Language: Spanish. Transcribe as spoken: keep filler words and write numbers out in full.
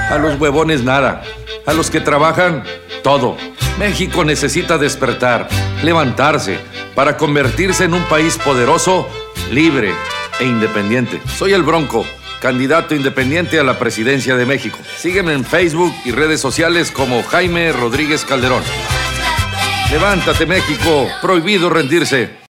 A los huevones nada. A los que trabajan, todo. México necesita despertar, levantarse, para convertirse en un país poderoso, libre e independiente. Soy el Bronco, candidato independiente a la presidencia de México. Sígueme en Facebook y redes sociales como Jaime Rodríguez Calderón. Levántate, México, prohibido rendirse.